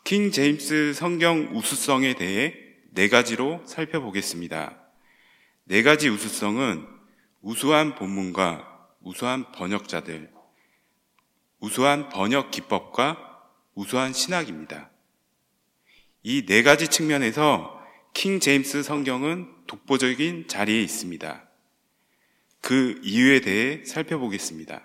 킹 제임스 성경 우수성에 대해 네 가지로 살펴보겠습니다. 네 가지 우수성은 우수한 본문과 우수한 번역자들, 우수한 번역 기법과 우수한 신학입니다. 이 네 가지 측면에서 킹 제임스 성경은 독보적인 자리에 있습니다. 그 이유에 대해 살펴보겠습니다.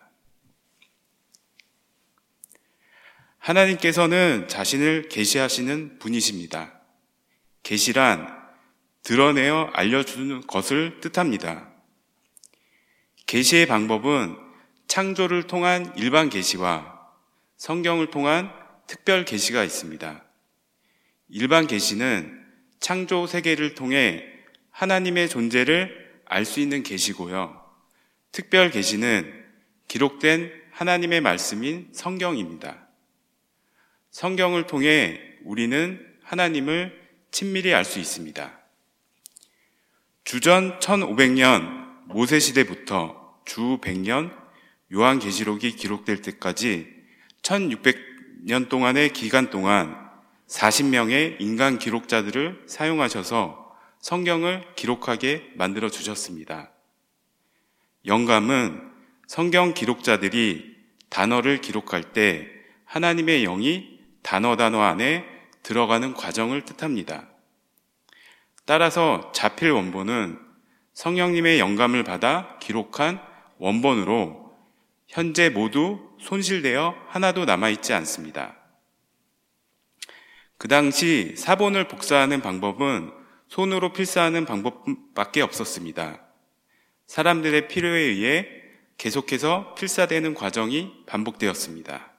하나님께서는 자신을 계시하시는 분이십니다. 계시란 드러내어 알려주는 것을 뜻합니다. 계시의 방법은 창조를 통한 일반 계시와 성경을 통한 특별 계시가 있습니다. 일반 계시는 창조 세계를 통해 하나님의 존재를 알 수 있는 계시고요. 특별 계시는 기록된 하나님의 말씀인 성경입니다. 성경을 통해 우리는 하나님을 친밀히 알 수 있습니다. 주전 1500년 모세 시대부터 주 100년 요한계시록이 기록될 때까지 1600년 동안의 기간 동안 40명의 인간 기록자들을 사용하셔서 성경을 기록하게 만들어 주셨습니다. 영감은 성경 기록자들이 단어를 기록할 때 하나님의 영이 단어 안에 들어가는 과정을 뜻합니다. 따라서 자필 원본은 성령님의 영감을 받아 기록한 원본으로 현재 모두 손실되어 하나도 남아있지 않습니다. 그 당시 사본을 복사하는 방법은 손으로 필사하는 방법밖에 없었습니다. 사람들의 필요에 의해 계속해서 필사되는 과정이 반복되었습니다.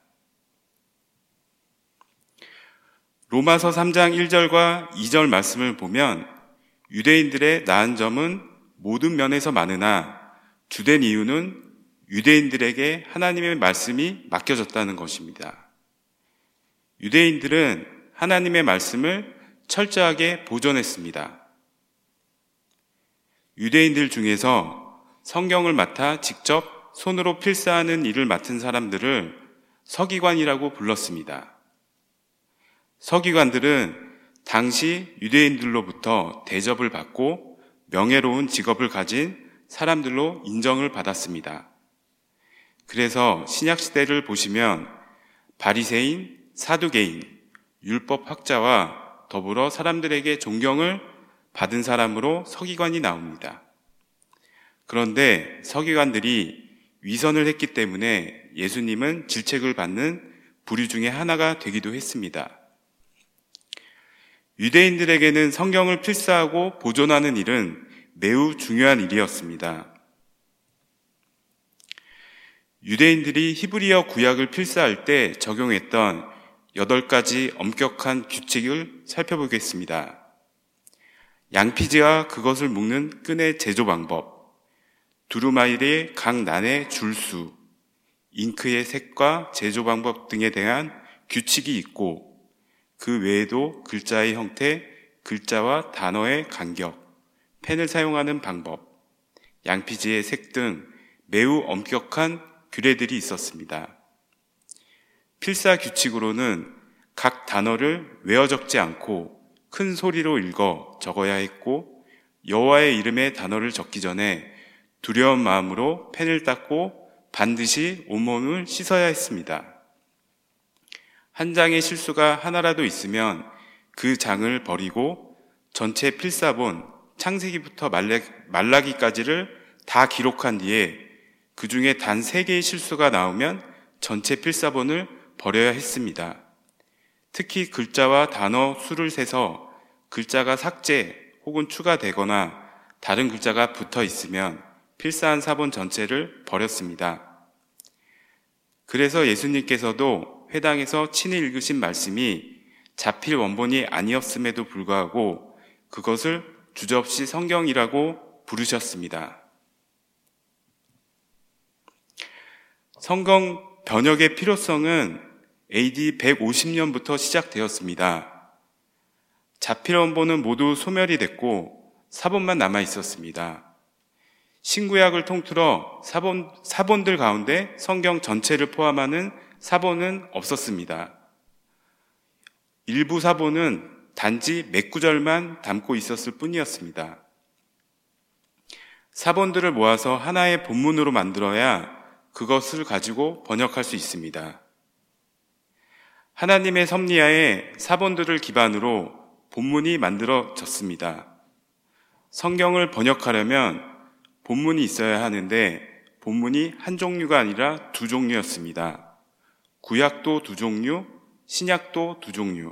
로마서 3장 1절과 2절 말씀을 보면 유대인들의 나은 점은 모든 면에서 많으나 주된 이유는 유대인들에게 하나님의 말씀이 맡겨졌다는 것입니다. 유대인들은 하나님의 말씀을 철저하게 보존했습니다. 유대인들 중에서 성경을 맡아 직접 손으로 필사하는 일을 맡은 사람들을 서기관이라고 불렀습니다. 서기관들은 당시 유대인들로부터 대접을 받고 명예로운 직업을 가진 사람들로 인정을 받았습니다. 그래서 신약시대를 보시면 바리새인, 사두개인, 율법학자와 더불어 사람들에게 존경을 받은 사람으로 서기관이 나옵니다. 그런데 서기관들이 위선을 했기 때문에 예수님은 질책을 받는 부류 중에 하나가 되기도 했습니다. 유대인들에게는 성경을 필사하고 보존하는 일은 매우 중요한 일이었습니다. 유대인들이 히브리어 구약을 필사할 때 적용했던 8가지 엄격한 규칙을 살펴보겠습니다. 양피지와 그것을 묶는 끈의 제조 방법, 두루마리의 각 난의 줄수, 잉크의 색과 제조 방법 등에 대한 규칙이 있고 그 외에도 글자의 형태, 글자와 단어의 간격, 펜을 사용하는 방법, 양피지의 색 등 매우 엄격한 규례들이 있었습니다. 필사 규칙으로는 각 단어를 외워 적지 않고 큰 소리로 읽어 적어야 했고 여호와의 이름의 단어를 적기 전에 두려운 마음으로 펜을 닦고 반드시 온몸을 씻어야 했습니다. 한 장의 실수가 하나라도 있으면 그 장을 버리고 전체 필사본, 창세기부터 말라기까지를 다 기록한 뒤에 그 중에 단 3개의 실수가 나오면 전체 필사본을 버려야 했습니다. 특히 글자와 단어 수를 세서 글자가 삭제 혹은 추가되거나 다른 글자가 붙어 있으면 필사한 사본 전체를 버렸습니다. 그래서 예수님께서도 회당에서 친히 읽으신 말씀이 자필 원본이 아니었음에도 불구하고 그것을 주저없이 성경이라고 부르셨습니다. 성경 번역의 필요성은 AD 150년부터 시작되었습니다. 자필 원본은 모두 소멸이 됐고 사본만 남아 있었습니다. 신구약을 통틀어 사본들 가운데 성경 전체를 포함하는 사본은 없었습니다. 일부 사본은 단지 몇 구절만 담고 있었을 뿐이었습니다. 사본들을 모아서 하나의 본문으로 만들어야 그것을 가지고 번역할 수 있습니다. 하나님의 섭리하에 사본들을 기반으로 본문이 만들어졌습니다. 성경을 번역하려면 본문이 있어야 하는데 본문이 한 종류가 아니라 두 종류였습니다. 구약도 두 종류, 신약도 두 종류.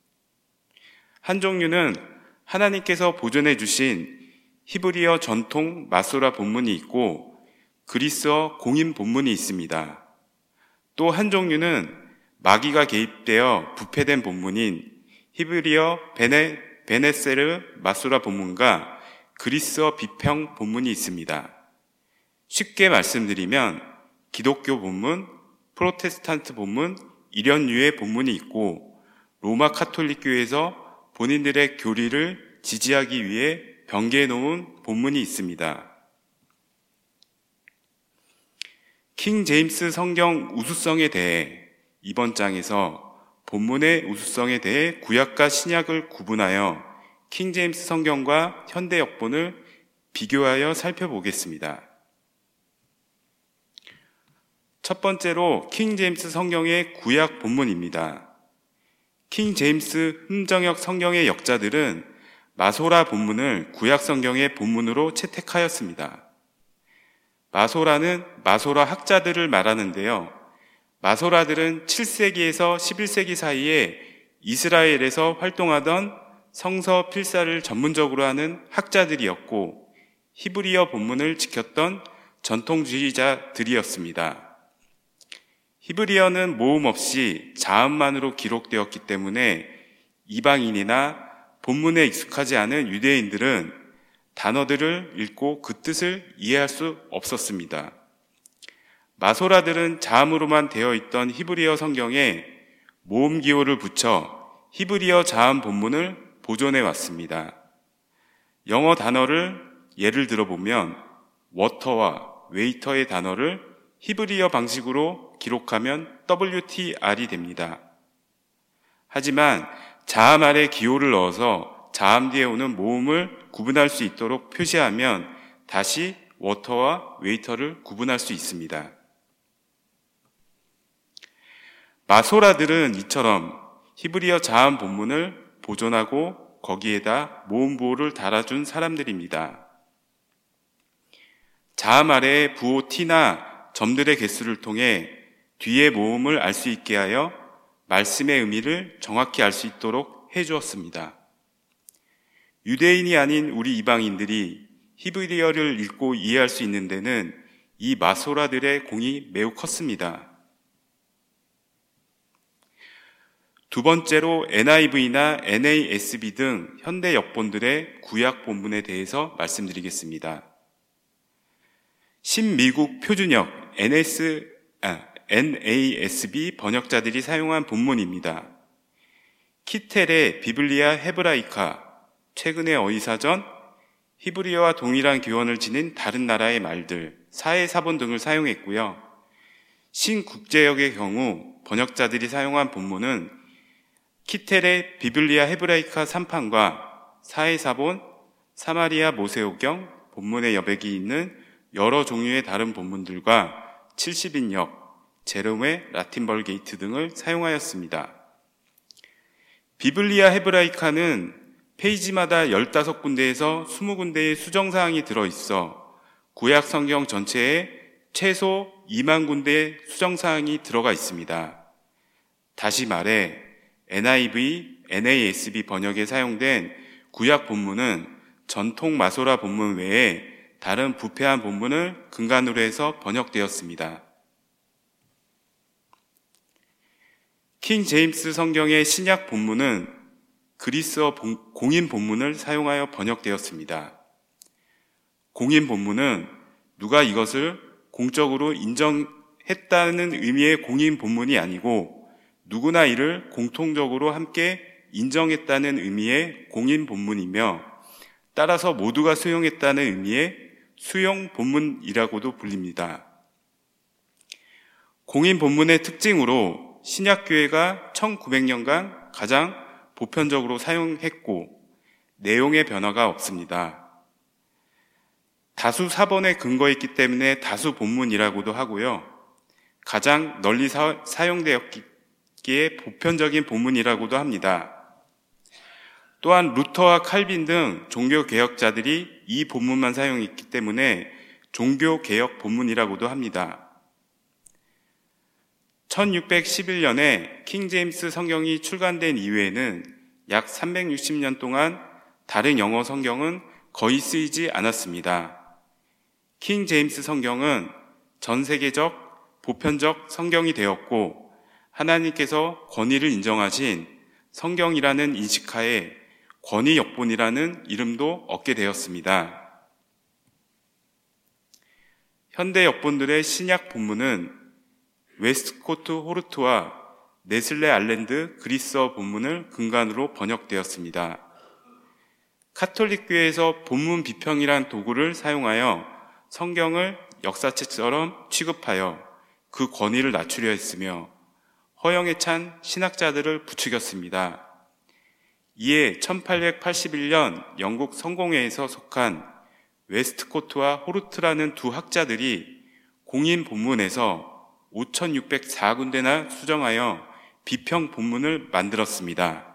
한 종류는 하나님께서 보존해 주신 히브리어 전통 마소라 본문이 있고 그리스어 공인 본문이 있습니다. 또 한 종류는 마귀가 개입되어 부패된 본문인 히브리어 베네세르 마소라 본문과 그리스어 비평 본문이 있습니다. 쉽게 말씀드리면 기독교 본문, 프로테스탄트 본문, 이련류의 본문이 있고 로마 카톨릭 교회에서 본인들의 교리를 지지하기 위해 변개해 놓은 본문이 있습니다. 킹 제임스 성경 우수성에 대해 이번 장에서 본문의 우수성에 대해 구약과 신약을 구분하여 킹 제임스 성경과 현대 역본을 비교하여 살펴보겠습니다. 첫 번째로 킹 제임스 성경의 구약 본문입니다. 킹 제임스 흠정역 성경의 역자들은 마소라 본문을 구약 성경의 본문으로 채택하였습니다. 마소라는 마소라 학자들을 말하는데요. 마소라들은 7세기에서 11세기 사이에 이스라엘에서 활동하던 성서 필사를 전문적으로 하는 학자들이었고 히브리어 본문을 지켰던 전통주의자들이었습니다. 히브리어는 모음 없이 자음만으로 기록되었기 때문에 이방인이나 본문에 익숙하지 않은 유대인들은 단어들을 읽고 그 뜻을 이해할 수 없었습니다. 마소라들은 자음으로만 되어 있던 히브리어 성경에 모음 기호를 붙여 히브리어 자음 본문을 보존해 왔습니다. 영어 단어를 예를 들어보면 워터와 웨이터의 단어를 히브리어 방식으로 기록하면 WTR이 됩니다. 하지만 자음 아래 기호를 넣어서 자음 뒤에 오는 모음을 구분할 수 있도록 표시하면 다시 워터와 웨이터를 구분할 수 있습니다. 마소라들은 이처럼 히브리어 자음 본문을 보존하고 거기에다 모음 보호를 달아준 사람들입니다. 자음 아래의 부호 T나 점들의 개수를 통해 뒤에 모음을 알 수 있게 하여 말씀의 의미를 정확히 알 수 있도록 해주었습니다. 유대인이 아닌 우리 이방인들이 히브리어를 읽고 이해할 수 있는 데는 이 마소라들의 공이 매우 컸습니다. 두 번째로 NIV나 NASB 등 현대 역본들의 구약 본문에 대해서 말씀드리겠습니다. 신미국 표준역 NASB 번역자들이 사용한 본문입니다. 키텔의 비블리아 헤브라이카, 최근의 어휘사전, 히브리어와 동일한 기원을 지닌 다른 나라의 말들, 사해사본 등을 사용했고요. 신국제역의 경우 번역자들이 사용한 본문은 키텔의 비블리아 헤브라이카 3판과 사해사본, 사마리아 모세오경, 본문의 여백이 있는 여러 종류의 다른 본문들과 70인역, 제롬의 라틴 벌게이트 등을 사용하였습니다. 비블리아 헤브라이카는 페이지마다 15군데에서 20군데의 수정사항이 들어있어 구약 성경 전체에 최소 2만 군데의 수정사항이 들어가 있습니다. 다시 말해 NIV, NASB 번역에 사용된 구약 본문은 전통 마소라 본문 외에 다른 부패한 본문을 근간으로 해서 번역되었습니다. 킹 제임스 성경의 신약 본문은 그리스어 공인 본문을 사용하여 번역되었습니다. 공인 본문은 누가 이것을 공적으로 인정했다는 의미의 공인 본문이 아니고 누구나 이를 공통적으로 함께 인정했다는 의미의 공인 본문이며 따라서 모두가 수용했다는 의미의 수용 본문이라고도 불립니다. 공인 본문의 특징으로 신약교회가 1900년간 가장 보편적으로 사용했고 내용의 변화가 없습니다. 다수 사본에 근거했기 때문에 다수 본문이라고도 하고요. 가장 널리 사용되었기에 보편적인 본문이라고도 합니다. 또한 루터와 칼빈 등 종교개혁자들이 이 본문만 사용했기 때문에 종교개혁 본문이라고도 합니다. 1611년에 킹제임스 성경이 출간된 이후에는 약 360년 동안 다른 영어 성경은 거의 쓰이지 않았습니다. 킹제임스 성경은 전 세계적 보편적 성경이 되었고 하나님께서 권위를 인정하신 성경이라는 인식하에 권위역본이라는 이름도 얻게 되었습니다. 현대 역본들의 신약 본문은 웨스트코트 호르트와 네슬레 알랜드 그리스어 본문을 근간으로 번역되었습니다. 카톨릭교회에서 본문 비평이란 도구를 사용하여 성경을 역사책처럼 취급하여 그 권위를 낮추려 했으며 허영에 찬 신학자들을 부추겼습니다. 이에 1881년 영국 성공회에서 속한 웨스트코트와 호르트라는 두 학자들이 공인 본문에서 5,604군데나 수정하여 비평 본문을 만들었습니다.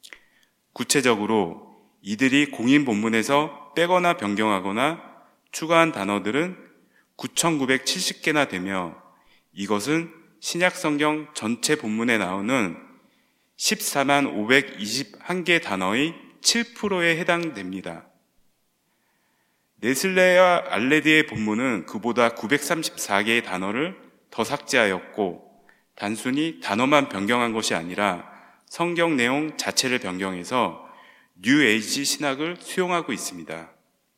구체적으로 이들이 공인 본문에서 빼거나 변경하거나 추가한 단어들은 9,970개나 되며 이것은 신약성경 전체 본문에 나오는 14만 521개 단어의 7%에 해당됩니다. 네슬레와 알레드의 본문은 그보다 934개의 단어를 더 삭제하였고 단순히 단어만 변경한 것이 아니라 성경 내용 자체를 변경해서 뉴 에이지 신학을 수용하고 있습니다.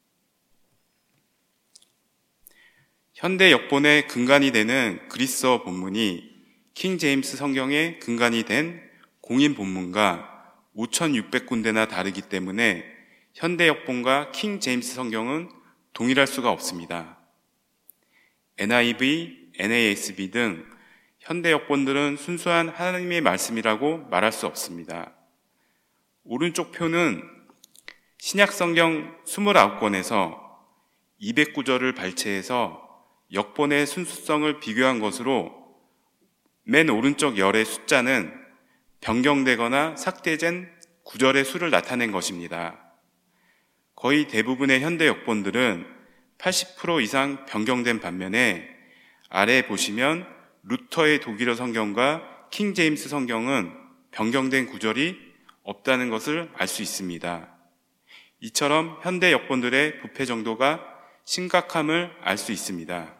현대 역본의 근간이 되는 그리스어 본문이 킹 제임스 성경의 근간이 된 공인 본문과 5,600군데나 다르기 때문에 현대 역본과 킹 제임스 성경은 동일할 수가 없습니다. NIV, NASB 등 현대 역본들은 순수한 하나님의 말씀이라고 말할 수 없습니다. 오른쪽 표는 신약 성경 29권에서 209절을 발췌해서 역본의 순수성을 비교한 것으로 맨 오른쪽 열의 숫자는 변경되거나 삭제된 구절의 수를 나타낸 것입니다. 거의 대부분의 현대 역본들은 80% 이상 변경된 반면에 아래 보시면 루터의 독일어 성경과 킹 제임스 성경은 변경된 구절이 없다는 것을 알 수 있습니다. 이처럼 현대 역본들의 부패 정도가 심각함을 알 수 있습니다.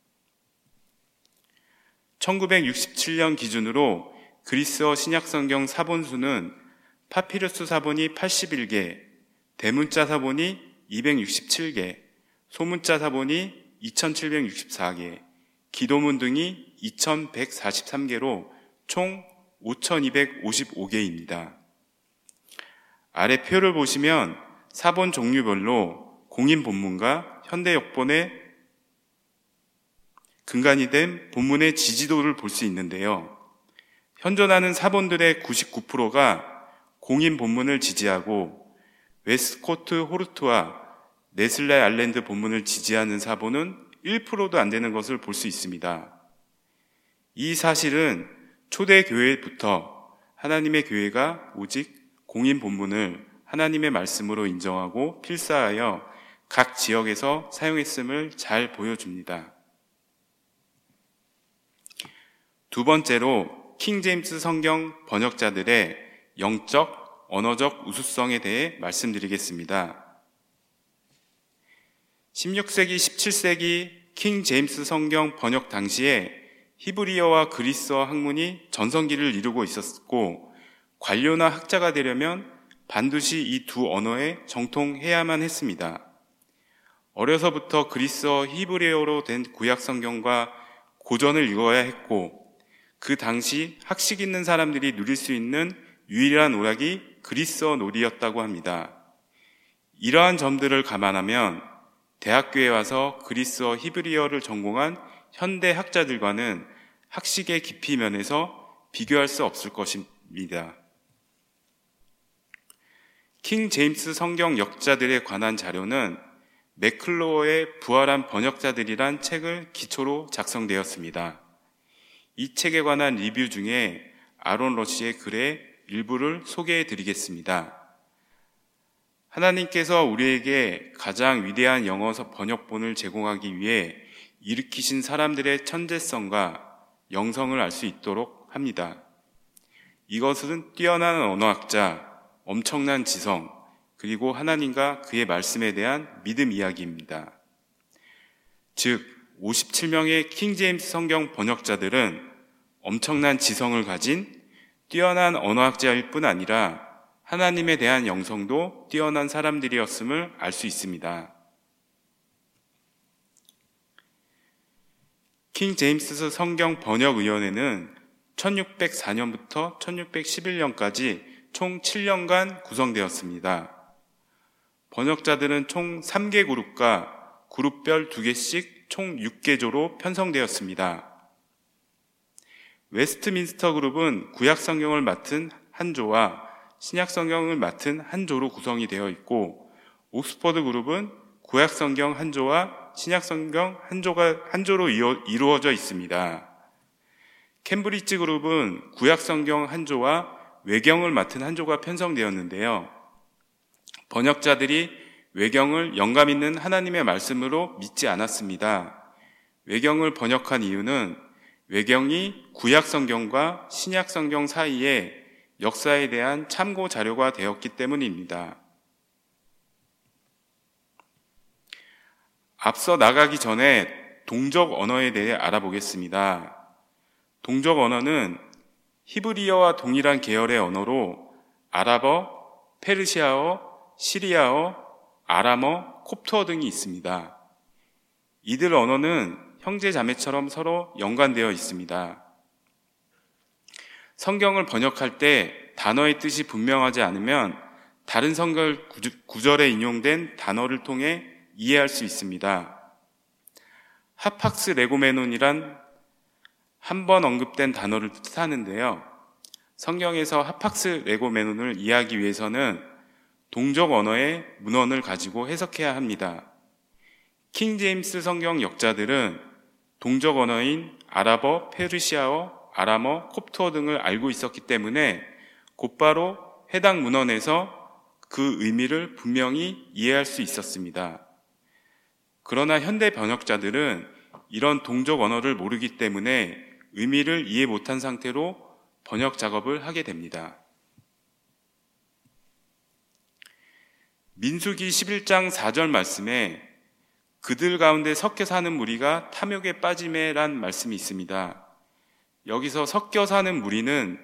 1967년 기준으로 그리스어 신약성경 사본수는 파피루스 사본이 81개, 대문자 사본이 267개, 소문자 사본이 2764개, 기도문 등이 2143개로 총 5255개입니다. 아래 표를 보시면 사본 종류별로 공인 본문과 현대 역본의 근간이 된 본문의 지지도를 볼 수 있는데요. 현존하는 사본들의 99%가 공인 본문을 지지하고 웨스트코트 호르트와 네슬레 알랜드 본문을 지지하는 사본은 1%도 안 되는 것을 볼 수 있습니다. 이 사실은 초대 교회부터 하나님의 교회가 오직 공인 본문을 하나님의 말씀으로 인정하고 필사하여 각 지역에서 사용했음을 잘 보여줍니다. 두 번째로 킹 제임스 성경 번역자들의 영적, 언어적 우수성에 대해 말씀드리겠습니다. 16세기, 17세기 킹 제임스 성경 번역 당시에 히브리어와 그리스어 학문이 전성기를 이루고 있었고 관료나 학자가 되려면 반드시 이 두 언어에 정통해야만 했습니다. 어려서부터 그리스어 히브리어로 된 구약 성경과 고전을 읽어야 했고 그 당시 학식 있는 사람들이 누릴 수 있는 유일한 오락이 그리스어 놀이였다고 합니다. 이러한 점들을 감안하면 대학교에 와서 그리스어 히브리어를 전공한 현대 학자들과는 학식의 깊이 면에서 비교할 수 없을 것입니다. 킹 제임스 성경 역자들에 관한 자료는 맥클로어의 부활한 번역자들이란 책을 기초로 작성되었습니다. 이 책에 관한 리뷰 중에 아론 러시의 글의 일부를 소개해 드리겠습니다. 하나님께서 우리에게 가장 위대한 영어 번역본을 제공하기 위해 일으키신 사람들의 천재성과 영성을 알 수 있도록 합니다. 이것은 뛰어난 언어학자, 엄청난 지성, 그리고 하나님과 그의 말씀에 대한 믿음 이야기입니다. 즉, 57명의 킹 제임스 성경 번역자들은 엄청난 지성을 가진 뛰어난 언어학자일 뿐 아니라 하나님에 대한 영성도 뛰어난 사람들이었음을 알 수 있습니다. 킹 제임스 성경 번역위원회는 1604년부터 1611년까지 총 7년간 구성되었습니다. 번역자들은 총 3개 그룹과 그룹별 2개씩 총 6개조로 편성되었습니다. 웨스트민스터 그룹은 구약 성경을 맡은 한 조와 신약 성경을 맡은 한 조로 구성이 되어 있고, 옥스퍼드 그룹은 구약 성경 한 조와 신약 성경 한 조로 이루어져 있습니다. 캠브리지 그룹은 구약 성경 한 조와 외경을 맡은 한 조가 편성되었는데요. 번역자들이 외경을 영감 있는 하나님의 말씀으로 믿지 않았습니다. 외경을 번역한 이유는 외경이 구약 성경과 신약 성경 사이에 역사에 대한 참고 자료가 되었기 때문입니다. 앞서 나가기 전에 동적 언어에 대해 알아보겠습니다. 동적 언어는 히브리어와 동일한 계열의 언어로 아랍어, 페르시아어, 시리아어, 아람어, 콥트어 등이 있습니다. 이들 언어는 형제 자매처럼 서로 연관되어 있습니다. 성경을 번역할 때 단어의 뜻이 분명하지 않으면 다른 성경 구절에 인용된 단어를 통해 이해할 수 있습니다. 하팍스 레고메논이란 한 번 언급된 단어를 뜻하는데요. 성경에서 하팍스 레고메논을 이해하기 위해서는 동적 언어의 문헌을 가지고 해석해야 합니다. 킹 제임스 성경 역자들은 동적 언어인 아랍어, 페르시아어, 아람어, 콥트어 등을 알고 있었기 때문에 곧바로 해당 문헌에서 그 의미를 분명히 이해할 수 있었습니다. 그러나 현대 번역자들은 이런 동적 언어를 모르기 때문에 의미를 이해 못한 상태로 번역 작업을 하게 됩니다. 민수기 11장 4절 말씀에 그들 가운데 섞여 사는 무리가 탐욕에 빠지매란 말씀이 있습니다. 여기서 섞여 사는 무리는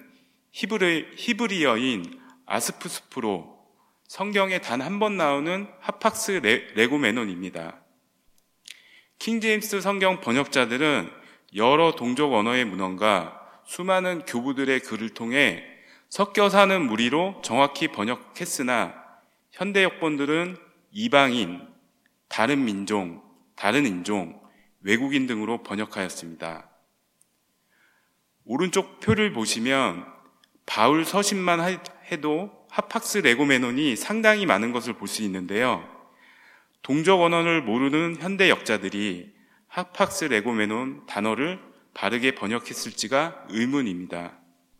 히브리어인 아스푸스프로, 성경에 단 한 번 나오는 하팍스 레고메논입니다. 킹 제임스 성경 번역자들은 여러 동족 언어의 문헌과 수많은 교부들의 글을 통해 섞여 사는 무리로 정확히 번역했으나 현대 역본들은 이방인, 다른 민족, 다른 인종, 외국인 등으로 번역하였습니다. 오른쪽 표를 보시면 바울 서신만 해도 하팍스 레고메논이 상당히 많은 것을 볼 수 있는데요. 동적 언어를 모르는 현대 역자들이 하팍스 레고메논 단어를 바르게 번역했을지가 의문입니다.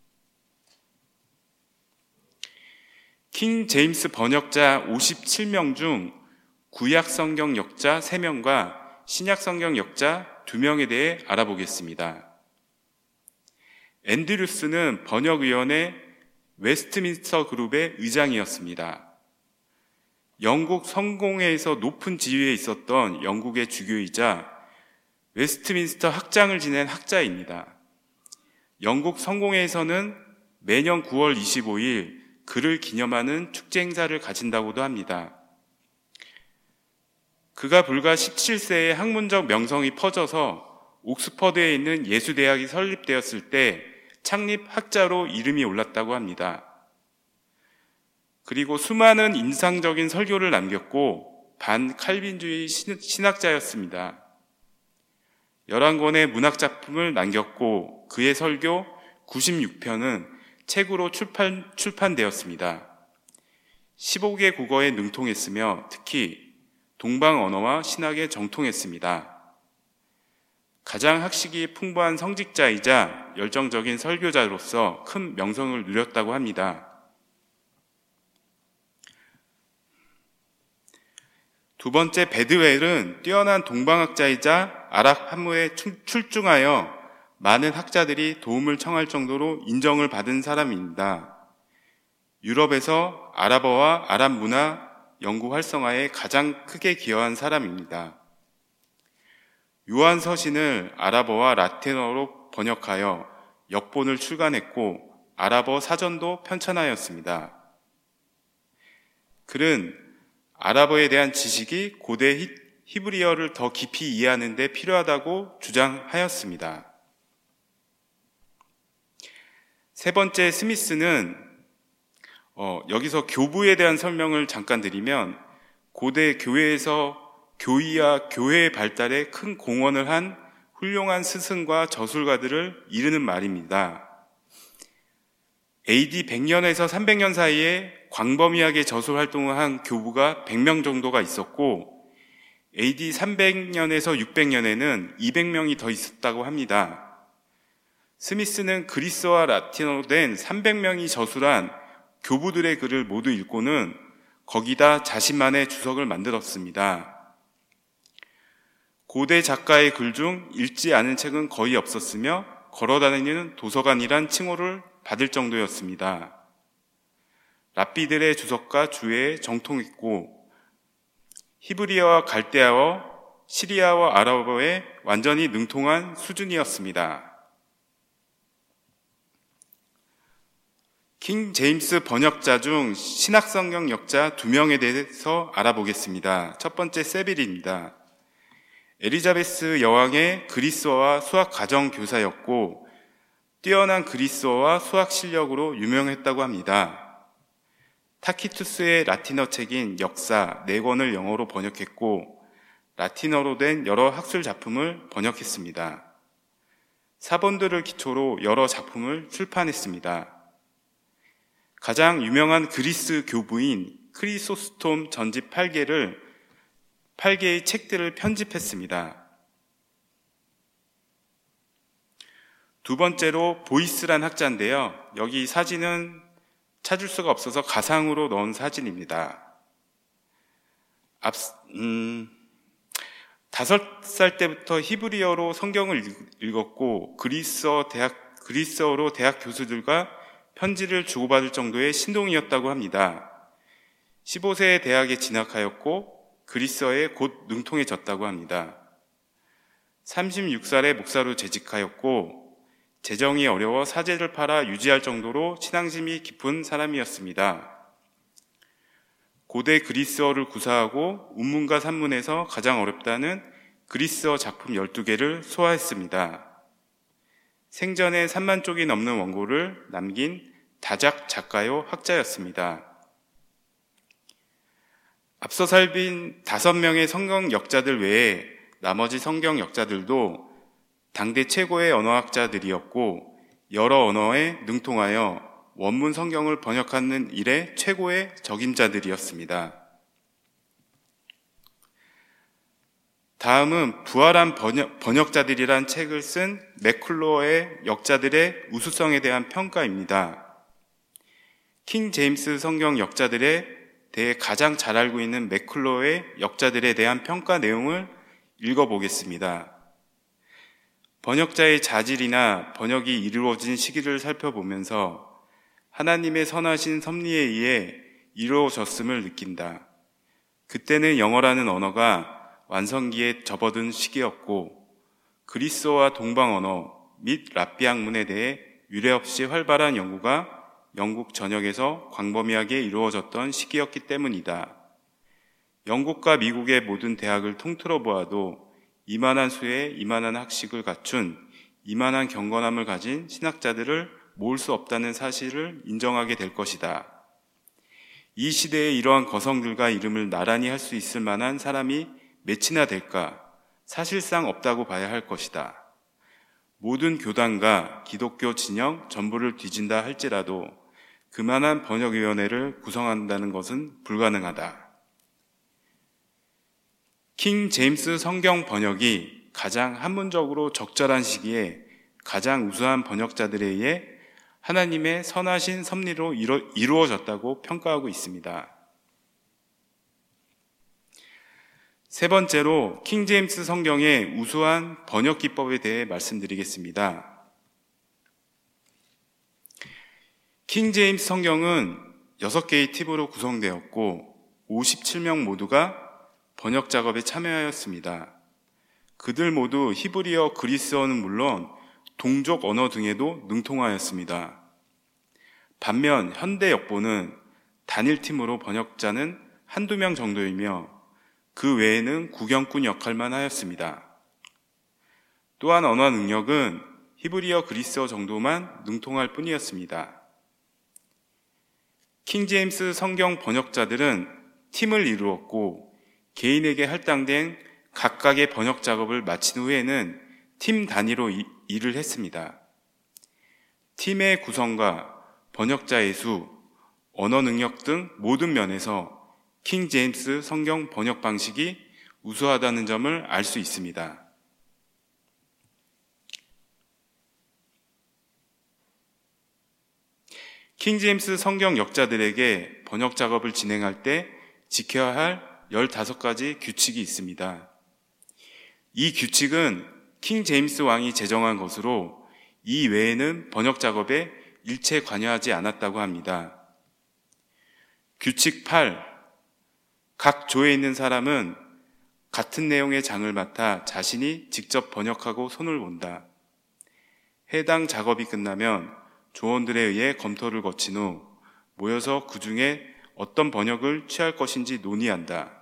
킹 제임스 번역자 57명 중 구약 성경 역자 3명과 신약 성경 역자 2명에 대해 알아보겠습니다. 앤드류스는 번역위원회 웨스트민스터 그룹의 의장이었습니다. 영국 성공회에서 높은 지위에 있었던 영국의 주교이자 웨스트민스터 학장을 지낸 학자입니다. 영국 성공회에서는 매년 9월 25일 그를 기념하는 축제 행사를 가진다고도 합니다. 그가 불과 17세에 학문적 명성이 퍼져서 옥스퍼드에 있는 예수대학이 설립되었을 때 창립 학자로 이름이 올랐다고 합니다. 그리고 수많은 인상적인 설교를 남겼고 반칼빈주의 신학자였습니다. 11권의 문학작품을 남겼고 그의 설교 96편은 책으로 출판되었습니다. 15개 국어에 능통했으며 특히 동방 언어와 신학에 정통했습니다. 가장 학식이 풍부한 성직자이자 열정적인 설교자로서 큰 명성을 누렸다고 합니다. 두 번째, 베드웰은 뛰어난 동방학자이자 아랍 한무에 출중하여 많은 학자들이 도움을 청할 정도로 인정을 받은 사람입니다. 유럽에서 아랍어와 아랍 문화 연구 활성화에 가장 크게 기여한 사람입니다. 요한 서신을 아랍어와 라틴어로 번역하여 역본을 출간했고 아랍어 사전도 편찬하였습니다. 그는 아랍어에 대한 지식이 고대 히브리어를 더 깊이 이해하는 데 필요하다고 주장하였습니다. 세 번째, 스미스는 여기서 교부에 대한 설명을 잠깐 드리면 고대 교회에서 교의와 교회의 발달에 큰 공헌을 한 훌륭한 스승과 저술가들을 이르는 말입니다. AD 100년에서 300년 사이에 광범위하게 저술 활동을 한 교부가 100명 정도가 있었고 AD 300년에서 600년에는 200명이 더 있었다고 합니다. 스미스는 그리스어와 라틴어로 된 300명이 저술한 교부들의 글을 모두 읽고는 거기다 자신만의 주석을 만들었습니다. 고대 작가의 글 중 읽지 않은 책은 거의 없었으며 걸어다니는 도서관이란 칭호를 받을 정도였습니다. 랍비들의 주석과 주해에 정통했고 히브리어와 갈대아어, 시리아와 아랍어에 완전히 능통한 수준이었습니다. 킹 제임스 번역자 중 신학성경 역자 2명에 대해서 알아보겠습니다. 첫 번째, 세빌입니다. 엘리자베스 여왕의 그리스어와 수학 가정 교사였고 뛰어난 그리스어와 수학 실력으로 유명했다고 합니다. 타키투스의 라틴어 책인 역사 4권을 영어로 번역했고 라틴어로 된 여러 학술 작품을 번역했습니다. 사본들을 기초로 여러 작품을 출판했습니다. 가장 유명한 그리스 교부인 크리소스톰 전집 8개의 책들을 편집했습니다. 두 번째로 보이스란 학자인데요. 여기 사진은 찾을 수가 없어서 가상으로 넣은 사진입니다. 5살 때부터 히브리어로 성경을 읽었고 그리스어로 대학 교수들과 편지를 주고받을 정도의 신동이었다고 합니다. 15세에 대학에 진학하였고 그리스어에 곧 능통해졌다고 합니다. 36살에 목사로 재직하였고 재정이 어려워 사제를 팔아 유지할 정도로 신앙심이 깊은 사람이었습니다. 고대 그리스어를 구사하고 운문과 산문에서 가장 어렵다는 그리스어 작품 12개를 소화했습니다. 생전에 3만 쪽이 넘는 원고를 남긴 다작 작가요 학자였습니다. 앞서 살핀 5명의 성경 역자들 외에 나머지 성경 역자들도 당대 최고의 언어학자들이었고 여러 언어에 능통하여 원문 성경을 번역하는 일에 최고의 적임자들이었습니다. 다음은 부활한 번역자들이란 책을 쓴 맥클로어의 역자들의 우수성에 대한 평가입니다. 킹 제임스 성경 역자들에 대해 가장 잘 알고 있는 맥클로어의 역자들에 대한 평가 내용을 읽어보겠습니다. 번역자의 자질이나 번역이 이루어진 시기를 살펴보면서 하나님의 선하신 섭리에 의해 이루어졌음을 느낀다. 그때는 영어라는 언어가 완성기에 접어든 시기였고 그리스어와 동방 언어 및 랍비 학문에 대해 유례없이 활발한 연구가 영국 전역에서 광범위하게 이루어졌던 시기였기 때문이다. 영국과 미국의 모든 대학을 통틀어 보아도 이만한 수에 이만한 학식을 갖춘 이만한 경건함을 가진 신학자들을 모을 수 없다는 사실을 인정하게 될 것이다. 이 시대에 이러한 거성들과 이름을 나란히 할 수 있을 만한 사람이 몇이나 될까? 사실상 없다고 봐야 할 것이다. 모든 교단과 기독교 진영 전부를 뒤진다 할지라도 그만한 번역위원회를 구성한다는 것은 불가능하다. 킹 제임스 성경 번역이 가장 한문적으로 적절한 시기에 가장 우수한 번역자들에 의해 하나님의 선하신 섭리로 이루어졌다고 평가하고 있습니다. 세 번째로 킹 제임스 성경의 우수한 번역 기법에 대해 말씀드리겠습니다. 킹 제임스 성경은 6개의 팁으로 구성되었고 57명 모두가 번역 작업에 참여하였습니다. 그들 모두 히브리어, 그리스어는 물론 동족 언어 등에도 능통하였습니다. 반면 현대 역보는 단일팀으로 번역자는 한두 명 정도이며 그 외에는 구경꾼 역할만 하였습니다. 또한 언어 능력은 히브리어, 그리스어 정도만 능통할 뿐이었습니다. 킹 제임스 성경 번역자들은 팀을 이루었고 개인에게 할당된 각각의 번역 작업을 마친 후에는 팀 단위로 일을 했습니다. 팀의 구성과 번역자의 수, 언어 능력 등 모든 면에서 킹 제임스 성경 번역 방식이 우수하다는 점을 알 수 있습니다. 킹 제임스 성경 역자들에게 번역 작업을 진행할 때 지켜야 할 15가지 규칙이 있습니다. 이 규칙은 킹 제임스 왕이 제정한 것으로 이 외에는 번역 작업에 일체 관여하지 않았다고 합니다. 규칙 8. 각 조에 있는 사람은 같은 내용의 장을 맡아 자신이 직접 번역하고 손을 본다. 해당 작업이 끝나면 조원들에 의해 검토를 거친 후 모여서 그 중에 어떤 번역을 취할 것인지 논의한다.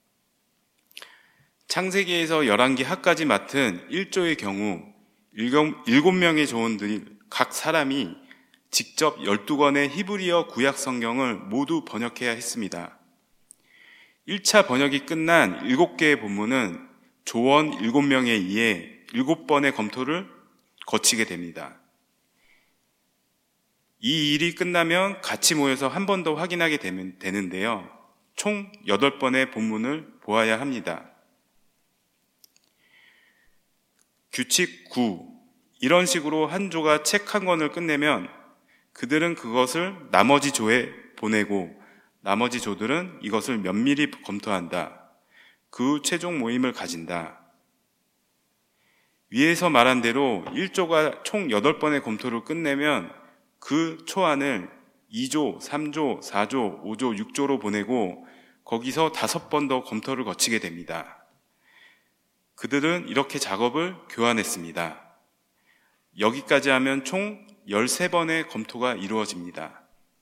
창세기에서 열왕기하까지 맡은 1조의 경우 7명의 조원들이 각 사람이 직접 12권의 히브리어 구약 성경을 모두 번역해야 했습니다. 1차 번역이 끝난 7개의 본문은 조원 7명에 의해 7번의 검토를 거치게 됩니다. 이 일이 끝나면 같이 모여서 한 번 더 확인하게 되는데요. 총 8번의 본문을 보아야 합니다. 규칙 9. 이런 식으로 한 조가 책 한 권을 끝내면 그들은 그것을 나머지 조에 보내고 나머지 조들은 이것을 면밀히 검토한다. 그 후 최종 모임을 가진다. 위에서 말한 대로 1조가 총 8번의 검토를 끝내면 그 초안을 2조, 3조, 4조, 5조, 6조로 보내고 거기서 5번 더 검토를 거치게 됩니다. 그들은 이렇게 작업을 교환했습니다. 여기까지 하면 총 13번의 검토가 이루어집니다.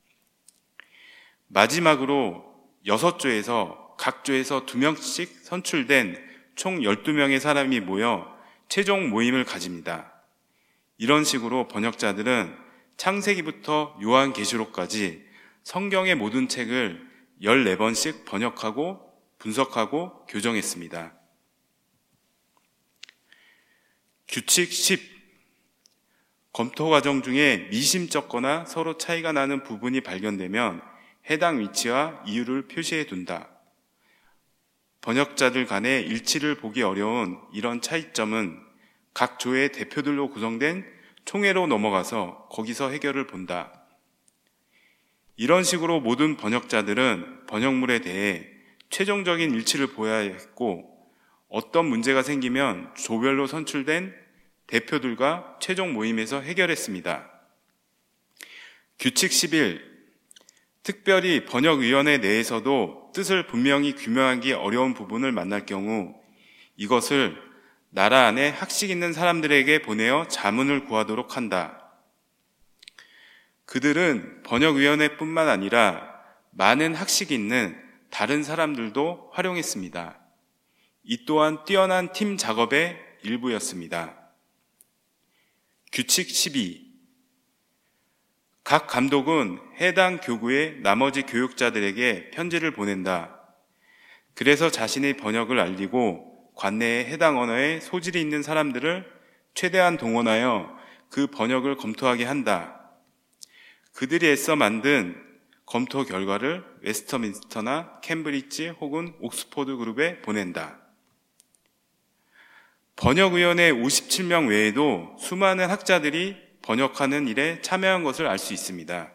마지막으로 6조에서 각 조에서 2명씩 선출된 총 12명의 사람이 모여 최종 모임을 가집니다. 이런 식으로 번역자들은 창세기부터 요한계시록까지 성경의 모든 책을 14번씩 번역하고 분석하고 교정했습니다. 규칙 10. 검토 과정 중에 미심쩍거나 서로 차이가 나는 부분이 발견되면 해당 위치와 이유를 표시해 둔다. 번역자들 간의 일치를 보기 어려운 이런 차이점은 각 조의 대표들로 구성된 총회로 넘어가서 거기서 해결을 본다. 이런 식으로 모든 번역자들은 번역물에 대해 최종적인 일치를 보여야 했고 어떤 문제가 생기면 조별로 선출된 대표들과 최종 모임에서 해결했습니다. 규칙 11. 특별히 번역위원회 내에서도 뜻을 분명히 규명하기 어려운 부분을 만날 경우 이것을 나라 안에 학식 있는 사람들에게 보내어 자문을 구하도록 한다. 그들은 번역위원회뿐만 아니라 많은 학식이 있는 다른 사람들도 활용했습니다. 이 또한 뛰어난 팀 작업의 일부였습니다. 규칙 12. 각 감독은 해당 교구의 나머지 교육자들에게 편지를 보낸다. 그래서 자신의 번역을 알리고 관내에 해당 언어에 소질이 있는 사람들을 최대한 동원하여 그 번역을 검토하게 한다. 그들이 애써 만든 검토 결과를 웨스터민스터나 캠브리지 혹은 옥스포드 그룹에 보낸다. 번역위원회 57명 외에도 수많은 학자들이 번역하는 일에 참여한 것을 알 수 있습니다.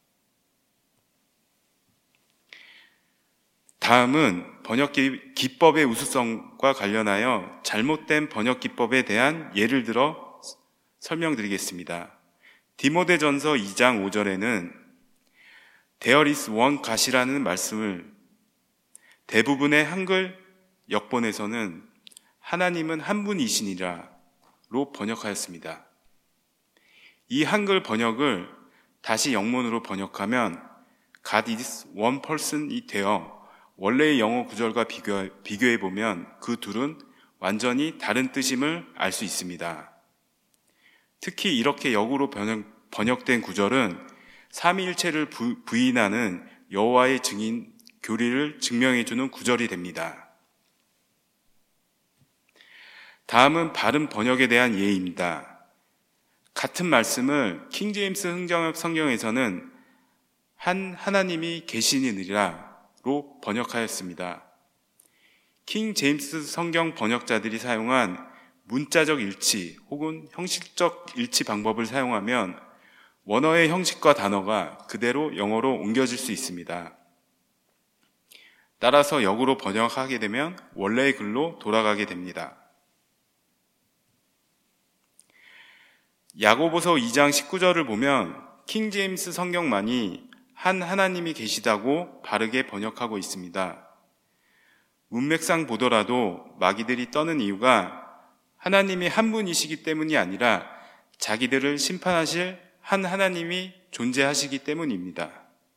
다음은 번역 기법의 우수성과 관련하여 잘못된 번역 기법에 대한 예를 들어 설명드리겠습니다. 디모데전서 2장 5절에는 There is one God이라는 말씀을 대부분의 한글 역본에서는 하나님은 한 분이시니라로 번역하였습니다. 이 한글 번역을 다시 영문으로 번역하면 God is one person이 되어 원래의 영어 구절과 비교해보면 그 둘은 완전히 다른 뜻임을 알 수 있습니다. 특히 이렇게 역으로 번역된 구절은 삼위일체를 부인하는 여호와의 증인 교리를 증명해주는 구절이 됩니다. 다음은 바른 번역에 대한 예의입니다. 같은 말씀을 킹제임스 흥정역 성경에서는 한 하나님이 계시니라.로 번역하였습니다. 킹 제임스 성경 번역자들이 사용한 문자적 일치 혹은 형식적 일치 방법을 사용하면 원어의 형식과 단어가 그대로 영어로 옮겨질 수 있습니다. 따라서 역으로 번역하게 되면 원래의 글로 돌아가게 됩니다. 야고보서 2장 19절을 보면 킹 제임스 성경만이 한 하나님이 계시다고 바르게 번역하고 있습니다. 문맥상 보더라도 마귀들이 떠는 이유가 하나님이 한 분이시기 때문이 아니라 자기들을 심판하실 한 하나님이 존재하시기 때문입니다.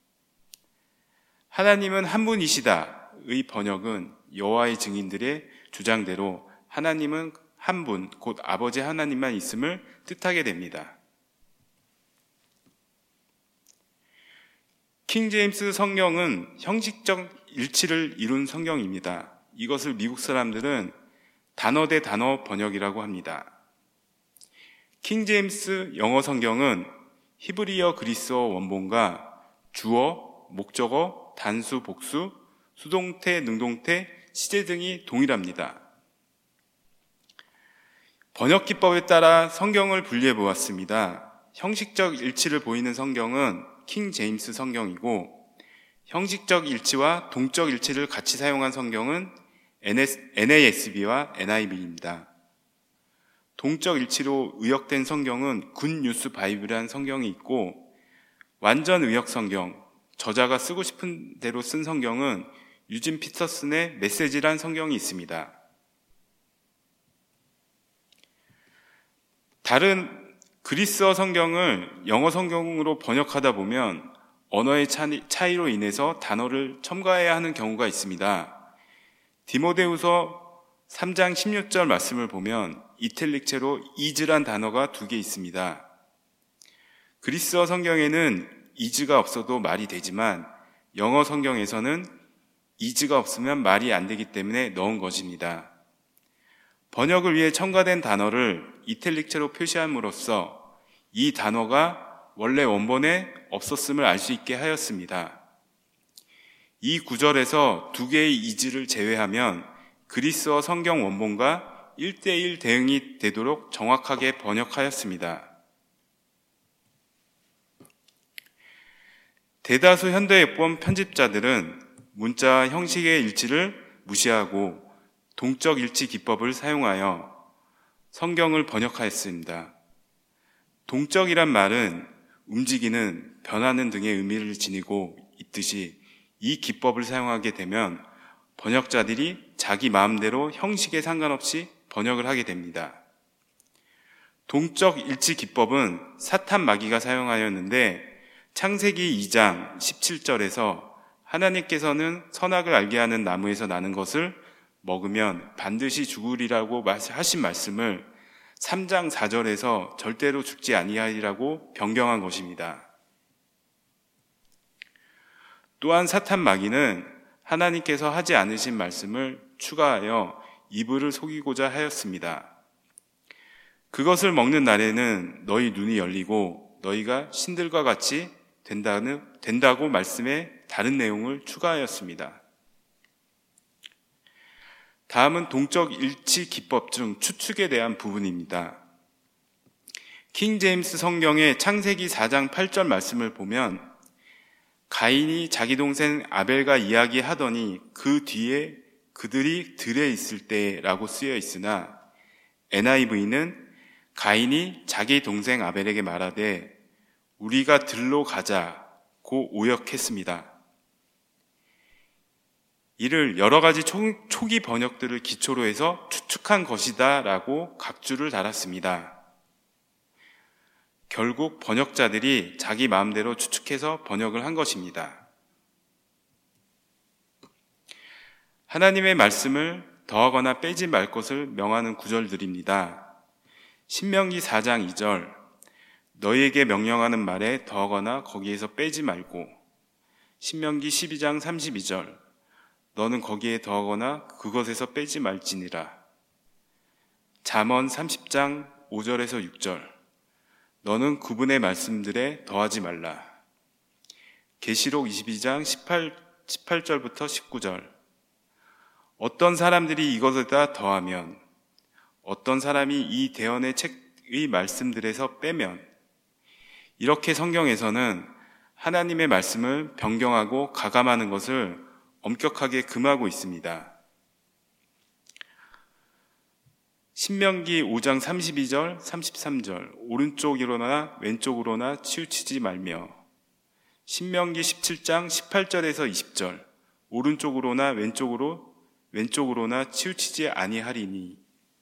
하나님은 한 분이시다의 번역은 여호와의 증인들의 주장대로 하나님은 한 분, 곧 아버지 하나님만 있음을 뜻하게 됩니다. 킹 제임스 성경은 형식적 일치를 이룬 성경입니다. 이것을 미국 사람들은 단어 대 단어 번역이라고 합니다. 킹 제임스 영어 성경은 히브리어 그리스어 원본과 주어, 목적어, 단수, 복수, 수동태, 능동태, 시제 등이 동일합니다. 번역 기법에 따라 성경을 분리해 보았습니다. 형식적 일치를 보이는 성경은 킹 제임스 성경이고 형식적 일치와 동적 일치를 같이 사용한 성경은 NASB와 NIV입니다. 동적 일치로 의역된 성경은 굿 뉴스 바이블이라는 성경이 있고 완전 의역 성경, 저자가 쓰고 싶은 대로 쓴 성경은 유진 피터슨의 메시지란 성경이 있습니다. 다른 그리스어 성경을 영어 성경으로 번역하다 보면 언어의 차이로 인해서 단어를 첨가해야 하는 경우가 있습니다. 디모데후서 3장 16절 말씀을 보면 이탈릭체로 is란 단어가 2개 있습니다. 그리스어 성경에는 is가 없어도 말이 되지만 영어 성경에서는 is가 없으면 말이 안 되기 때문에 넣은 것입니다. 번역을 위해 첨가된 단어를 이탈릭체로 표시함으로써 이 단어가 원래 원본에 없었음을 알 수 있게 하였습니다. 이 구절에서 2개의 is를 제외하면 그리스어 성경 원본과 1:1 대응이 되도록 정확하게 번역하였습니다. 대다수 현대역본 편집자들은 문자 형식의 일치를 무시하고 동적 일치 기법을 사용하여 성경을 번역하였습니다. 동적이란 말은 움직이는, 변하는 등의 의미를 지니고 있듯이 이 기법을 사용하게 되면 번역자들이 자기 마음대로 형식에 상관없이 번역을 하게 됩니다. 동적 일치 기법은 사탄 마귀가 사용하였는데 창세기 2장 17절에서 하나님께서는 선악을 알게 하는 나무에서 나는 것을 먹으면 반드시 죽으리라고 하신 말씀을 3장 4절에서 절대로 죽지 아니하리라고 변경한 것입니다. 또한 사탄 마귀는 하나님께서 하지 않으신 말씀을 추가하여 이브를 속이고자 하였습니다. 그것을 먹는 날에는 너희 눈이 열리고 너희가 신들과 같이 된다고 말씀에 다른 내용을 추가하였습니다. 다음은 동적 일치 기법 중 추측에 대한 부분입니다. 킹 제임스 성경의 창세기 4장 8절 말씀을 보면 가인이 자기 동생 아벨과 이야기하더니 그 뒤에 그들이 들에 있을 때라고 쓰여 있으나 NIV는 가인이 자기 동생 아벨에게 말하되 우리가 들로 가자고 오역했습니다. 이를 여러 가지 초기 번역들을 기초로 해서 추측한 것이다 라고 각주를 달았습니다. 결국 번역자들이 자기 마음대로 추측해서 번역을 한 것입니다. 하나님의 말씀을 더하거나 빼지 말 것을 명하는 구절들입니다. 신명기 4장 2절 너희에게 명령하는 말에 더하거나 거기에서 빼지 말고, 신명기 12장 32절 너는 거기에 더하거나 그것에서 빼지 말지니라. 잠언 30장 5절에서 6절 너는 그분의 말씀들에 더하지 말라. 계시록 22장 18절부터 19절 어떤 사람들이 이것에다 더하면, 어떤 사람이 이 대언의 책의 말씀들에서 빼면, 이렇게 성경에서는 하나님의 말씀을 변경하고 가감하는 것을 엄격하게 금하고 있습니다. 신명기 5장 32절, 33절 오른쪽으로나 왼쪽으로나 치우치지 말며, 신명기 17장 18절에서 20절 오른쪽으로나 왼쪽으로나 치우치지 아니하리니,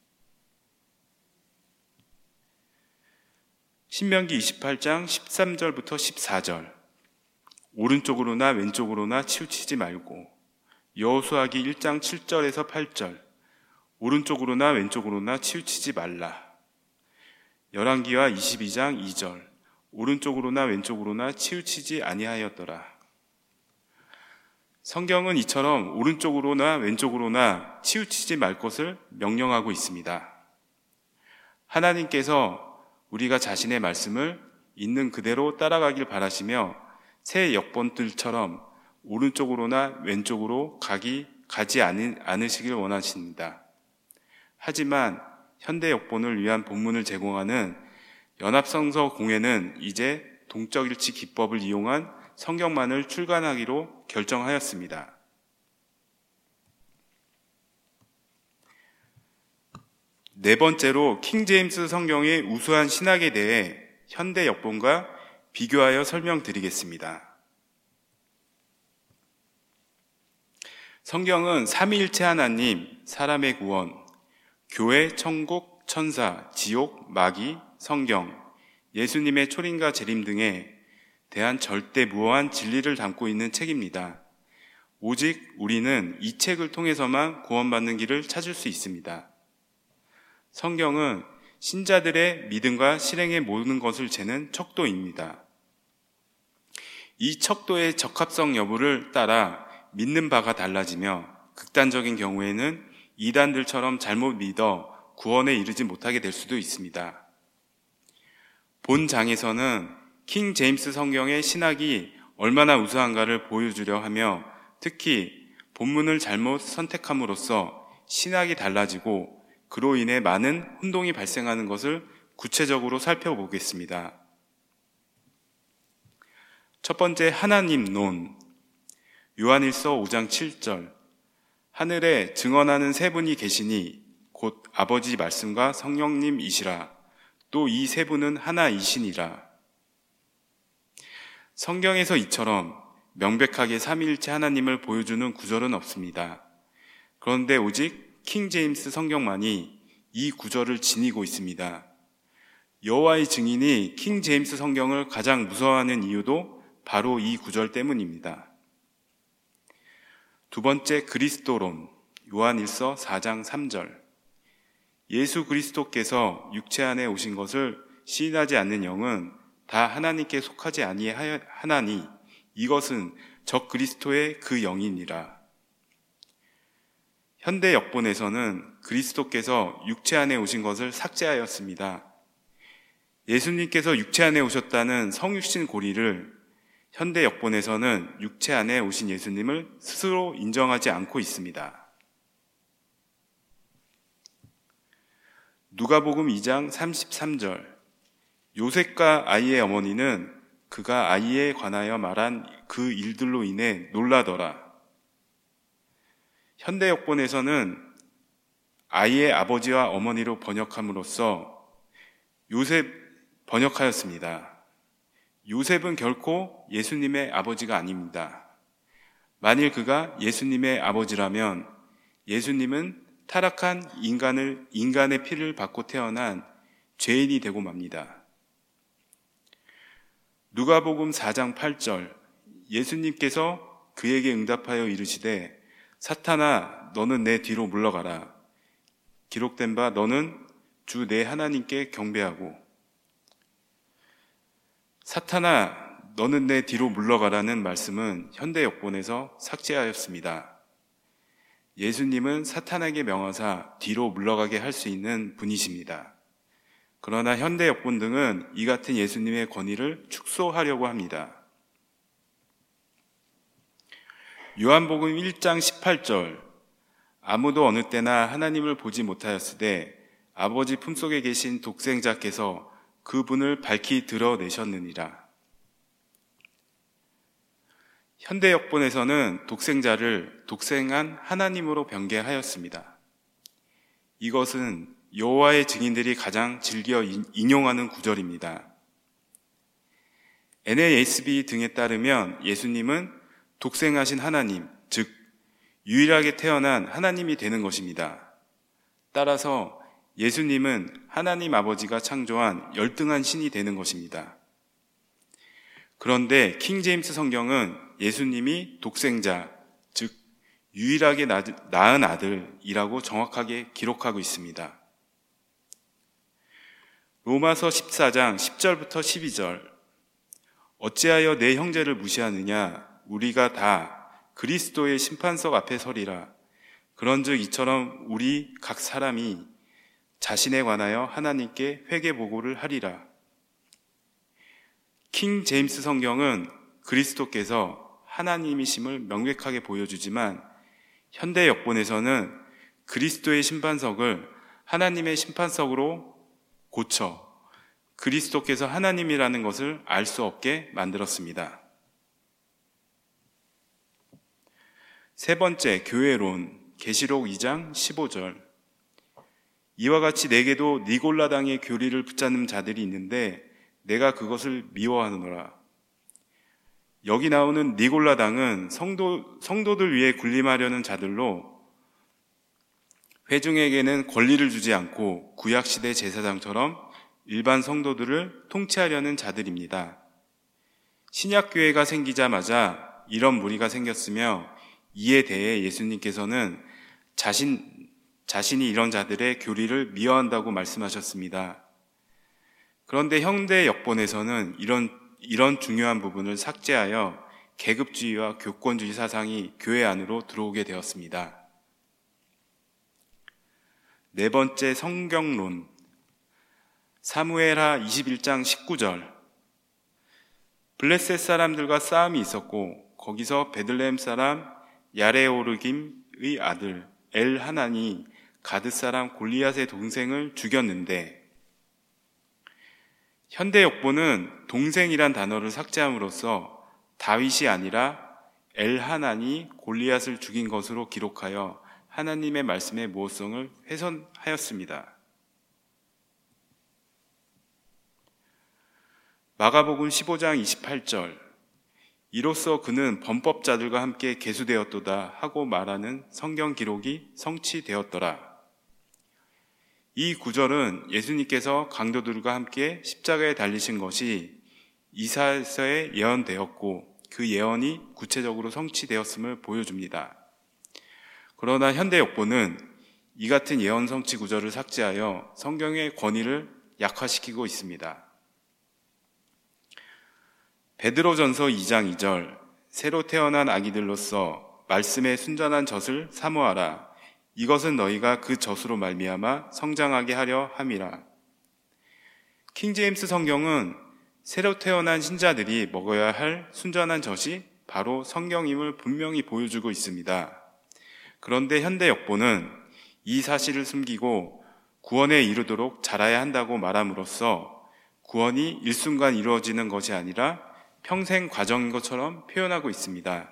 신명기 28장 13절부터 14절 오른쪽으로나 왼쪽으로나 치우치지 말고, 여호수아기 1장 7절에서 8절 오른쪽으로나 왼쪽으로나 치우치지 말라. 열왕기하 22장 2절 오른쪽으로나 왼쪽으로나 치우치지 아니하였더라. 성경은 이처럼 오른쪽으로나 왼쪽으로나 치우치지 말 것을 명령하고 있습니다. 하나님께서 우리가 자신의 말씀을 있는 그대로 따라가길 바라시며 새 역본들처럼 오른쪽으로나 왼쪽으로 가지 않으시길 원하십니다. 하지만 현대 역본을 위한 본문을 제공하는 연합성서 공회는 이제 동적일치 기법을 이용한 성경만을 출간하기로 결정하였습니다. 네 번째로 킹 제임스 성경의 우수한 신학에 대해 현대 역본과 비교하여 설명드리겠습니다. 성경은 삼위일체 하나님, 사람의 구원, 교회, 천국, 천사, 지옥, 마귀, 성경, 예수님의 초림과 재림 등에 대한 절대무어한 진리를 담고 있는 책입니다. 오직 우리는 이 책을 통해서만 구원받는 길을 찾을 수 있습니다. 성경은 신자들의 믿음과 실행의 모든 것을 재는 척도입니다. 이 척도의 적합성 여부를 따라 믿는 바가 달라지며 극단적인 경우에는 이단들처럼 잘못 믿어 구원에 이르지 못하게 될 수도 있습니다. 본 장에서는 킹 제임스 성경의 신학이 얼마나 우수한가를 보여주려 하며 특히 본문을 잘못 선택함으로써 신학이 달라지고 그로 인해 많은 혼동이 발생하는 것을 구체적으로 살펴보겠습니다. 첫 번째, 하나님론. 요한일서 5장 7절 하늘에 증언하는 세 분이 계시니 곧 아버지 말씀과 성령님이시라. 또 이 세 분은 하나이시니라. 성경에서 이처럼 명백하게 삼위일체 하나님을 보여주는 구절은 없습니다. 그런데 오직 킹 제임스 성경만이 이 구절을 지니고 있습니다. 여호와의 증인이 킹 제임스 성경을 가장 무서워하는 이유도 바로 이 구절 때문입니다. 두 번째, 그리스도론. 요한일서 4장 3절 예수 그리스도께서 육체 안에 오신 것을 시인하지 않는 영은 다 하나님께 속하지 아니하나니 이것은 적 그리스도의 그 영이니라. 현대 역본에서는 그리스도께서 육체 안에 오신 것을 삭제하였습니다. 예수님께서 육체 안에 오셨다는 성육신 고리를 현대 역본에서는 육체 안에 오신 예수님을 스스로 인정하지 않고 있습니다. 누가복음 2장 33절, 요셉과 아이의 어머니는 그가 아이에 관하여 말한 그 일들로 인해 놀라더라. 현대 역본에서는 아이의 아버지와 어머니로 번역함으로써 요셉 번역하였습니다. 요셉은 결코 예수님의 아버지가 아닙니다. 만일 그가 예수님의 아버지라면 예수님은 타락한 인간의 피를 받고 태어난 죄인이 되고 맙니다. 누가복음 4장 8절, 예수님께서 그에게 응답하여 이르시되 사탄아 너는 내 뒤로 물러가라. 기록된 바 너는 주 내 하나님께 경배하고. 사탄아 너는 내 뒤로 물러가라는 말씀은 현대 역본에서 삭제하였습니다. 예수님은 사탄에게 명하사 뒤로 물러가게 할 수 있는 분이십니다. 그러나 현대 역본 등은 이 같은 예수님의 권위를 축소하려고 합니다. 요한복음 1장 18절, 아무도 어느 때나 하나님을 보지 못하였으되 아버지 품속에 계신 독생자께서 그분을 밝히 드러내셨느니라. 현대 역본에서는 독생자를 독생한 하나님으로 변개하였습니다. 이것은 여호와의 증인들이 가장 즐겨 인용하는 구절입니다. NASB 등에 따르면 예수님은 독생하신 하나님, 즉 유일하게 태어난 하나님이 되는 것입니다. 따라서 예수님은 하나님 아버지가 창조한 열등한 신이 되는 것입니다. 그런데 킹 제임스 성경은 예수님이 독생자, 즉 유일하게 낳은 아들이라고 정확하게 기록하고 있습니다. 로마서 14장 10절부터 12절, 어찌하여 내 형제를 무시하느냐? 우리가 다 그리스도의 심판석 앞에 서리라. 그런즉 이처럼 우리 각 사람이 자신에 관하여 하나님께 회개 보고를 하리라. 킹 제임스 성경은 그리스도께서 하나님이심을 명백하게 보여주지만 현대 역본에서는 그리스도의 심판석을 하나님의 심판석으로 고쳐 그리스도께서 하나님이라는 것을 알 수 없게 만들었습니다. 세 번째, 교회론, 계시록 2장 15절. 이와 같이 내게도 니골라당의 교리를 붙잡는 자들이 있는데 내가 그것을 미워하노라. 여기 나오는 니골라당은 성도들 위에 군림하려는 자들로 회중에게는 권리를 주지 않고 구약시대 제사장처럼 일반 성도들을 통치하려는 자들입니다. 신약교회가 생기자마자 이런 무리가 생겼으며 이에 대해 예수님께서는 자신이 이런 자들의 교리를 미워한다고 말씀하셨습니다. 그런데 현대 역본에서는 이런 중요한 부분을 삭제하여 계급주의와 교권주의 사상이 교회 안으로 들어오게 되었습니다. 네 번째, 성경론, 사무엘하 21장 19절. 블레셋 사람들과 싸움이 있었고 거기서 베들레헴 사람 야레오르김의 아들 엘하난이 가드 사람 골리앗의 동생을 죽였는데, 현대 역본은 동생이란 단어를 삭제함으로써 다윗이 아니라 엘하난이 골리앗을 죽인 것으로 기록하여 하나님의 말씀의 모호성을 훼손하였습니다. 마가복음 15장 28절, 이로써 그는 범법자들과 함께 계수되었도다 하고 말하는 성경 기록이 성취되었더라. 이 구절은 예수님께서 강도들과 함께 십자가에 달리신 것이 이사야서에 예언되었고 그 예언이 구체적으로 성취되었음을 보여줍니다. 그러나 현대 역본은 이 같은 예언 성취 구절을 삭제하여 성경의 권위를 약화시키고 있습니다. 베드로전서 2장 2절, 새로 태어난 아기들로서 말씀에 순전한 젖을 사모하라. 이것은 너희가 그 젖으로 말미암아 성장하게 하려 함이라. 킹 제임스 성경은 새로 태어난 신자들이 먹어야 할 순전한 젖이 바로 성경임을 분명히 보여주고 있습니다. 그런데 현대 역보는 이 사실을 숨기고 구원에 이르도록 자라야 한다고 말함으로써 구원이 일순간 이루어지는 것이 아니라 평생 과정인 것처럼 표현하고 있습니다.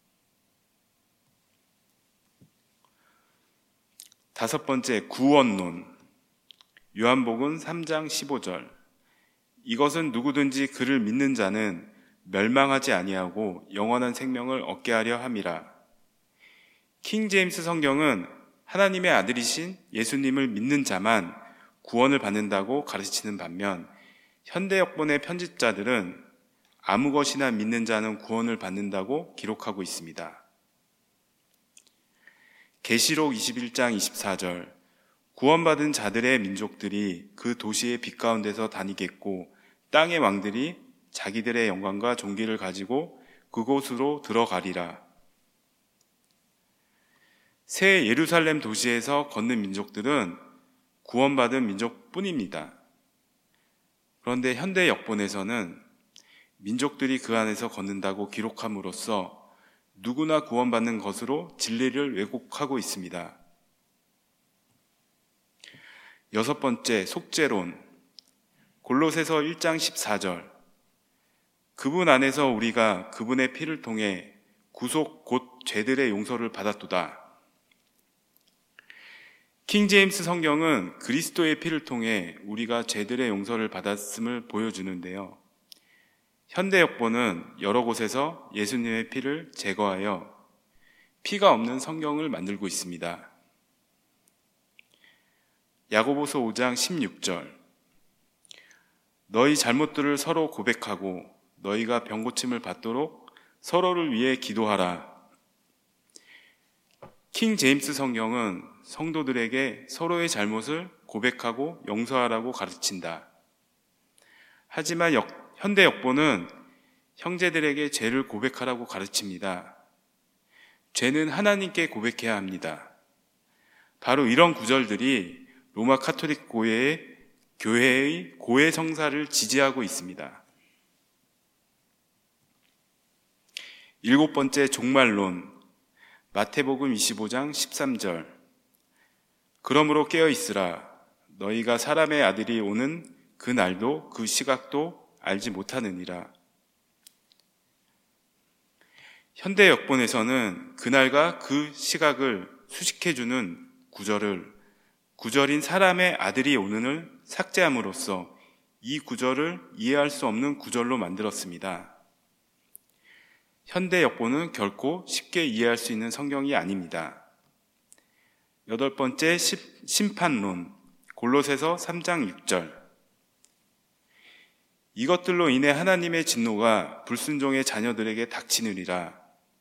5번째, 구원론. 요한복음 3장 15절. 이것은 누구든지 그를 믿는 자는 멸망하지 아니하고 영원한 생명을 얻게 하려 함이라. 킹 제임스 성경은 하나님의 아들이신 예수님을 믿는 자만 구원을 받는다고 가르치는 반면 현대 역본의 편집자들은 아무 것이나 믿는 자는 구원을 받는다고 기록하고 있습니다. 계시록 21장 24절. 구원받은 자들의 민족들이 그 도시의 빛 가운데서 다니겠고 땅의 왕들이 자기들의 영광과 존귀를 가지고 그곳으로 들어가리라. 새 예루살렘 도시에서 걷는 민족들은 구원받은 민족뿐입니다. 그런데 현대 역본에서는 민족들이 그 안에서 걷는다고 기록함으로써 누구나 구원받는 것으로 진리를 왜곡하고 있습니다. 6번째, 속죄론. 골로새서 1장 14절. 그분 안에서 우리가 그분의 피를 통해 구속 곧 죄들의 용서를 받았도다. 킹 제임스 성경은 그리스도의 피를 통해 우리가 죄들의 용서를 받았음을 보여주는데요. 현대 역본은 여러 곳에서 예수님의 피를 제거하여 피가 없는 성경을 만들고 있습니다. 야고보서 5장 16절. 너희 잘못들을 서로 고백하고 너희가 병 고침을 받도록 서로를 위해 기도하라. 킹 제임스 성경은 성도들에게 서로의 잘못을 고백하고 용서하라고 가르친다. 하지만 현대 역본은 형제들에게 죄를 고백하라고 가르칩니다. 죄는 하나님께 고백해야 합니다. 바로 이런 구절들이 로마 카톨릭 교회의 고해 성사를 지지하고 있습니다. 7번째, 종말론. 마태복음 25장 13절. 그러므로 깨어 있으라. 너희가 사람의 아들이 오는 그 날도 그 시각도 알지 못하느니라. 현대 역본에서는 그날과 그 시각을 수식해주는 구절인 사람의 아들이 오는을 삭제함으로써 이 구절을 이해할 수 없는 구절로 만들었습니다. 현대 역본은 결코 쉽게 이해할 수 있는 성경이 아닙니다. 8번째, 심판론. 골로새서 3장 6절. 이것들로 인해 하나님의 진노가 불순종의 자녀들에게 닥치느니라.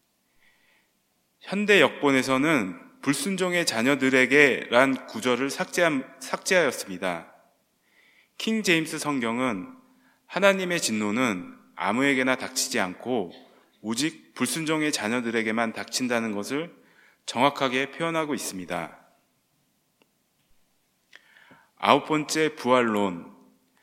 현대 역본에서는 불순종의 자녀들에게 란 구절을 삭제하였습니다. 킹 제임스 성경은 하나님의 진노는 아무에게나 닥치지 않고 오직 불순종의 자녀들에게만 닥친다는 것을 정확하게 표현하고 있습니다. 9번째, 부활론.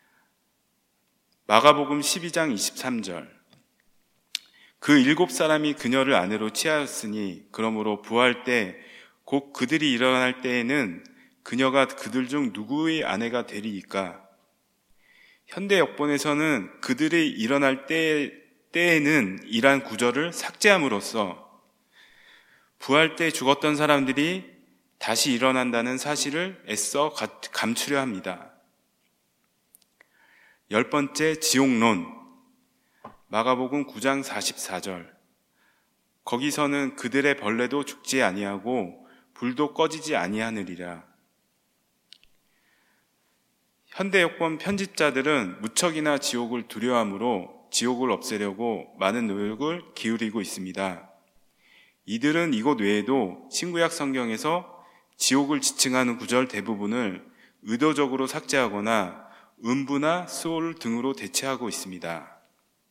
마가복음 12장 23절. 그 7사람이 그녀를 아내로 취하였으니 그러므로 부활 때 곧 그들이 일어날 때에는 그녀가 그들 중 누구의 아내가 되리이까. 현대 역본에서는 그들이 일어날 때에는 이란 구절을 삭제함으로써 부활 때 죽었던 사람들이 다시 일어난다는 사실을 애써 감추려 합니다. 10번째, 지옥론. 마가복음 9장 44절. 거기서는 그들의 벌레도 죽지 아니하고 불도 꺼지지 아니하느리라. 현대 역본 편집자들은 무척이나 지옥을 두려워하므로 지옥을 없애려고 많은 노력을 기울이고 있습니다. 이들은 이것 외에도 신구약 성경에서 지옥을 지칭하는 구절 대부분을 의도적으로 삭제하거나 음부나 수올 등으로 대체하고 있습니다.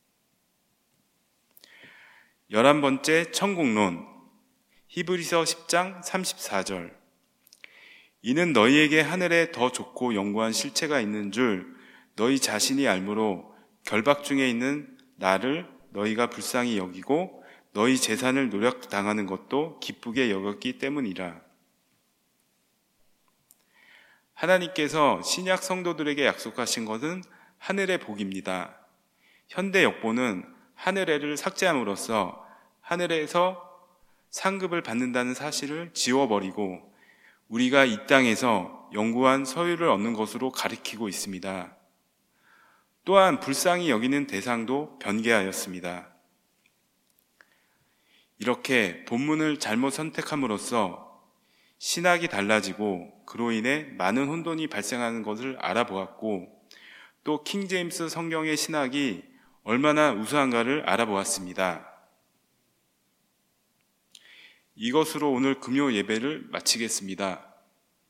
11번째, 천국론. 히브리서 10장 34절. 이는 너희에게 하늘에 더 좋고 영구한 실체가 있는 줄 너희 자신이 알므로 결박 중에 있는 나를 너희가 불쌍히 여기고 너희 재산을 노력당하는 것도 기쁘게 여겼기 때문이라. 하나님께서 신약 성도들에게 약속하신 것은 하늘의 복입니다. 현대 역보는 하늘애를 삭제함으로써 하늘에서 상급을 받는다는 사실을 지워버리고 우리가 이 땅에서 영구한 소유를 얻는 것으로 가리키고 있습니다. 또한 불쌍히 여기는 대상도 변개하였습니다. 이렇게 본문을 잘못 선택함으로써 신학이 달라지고 그로 인해 많은 혼돈이 발생하는 것을 알아보았고 또 킹제임스 성경의 신학이 얼마나 우수한가를 알아보았습니다. 이것으로 오늘 금요 예배를 마치겠습니다.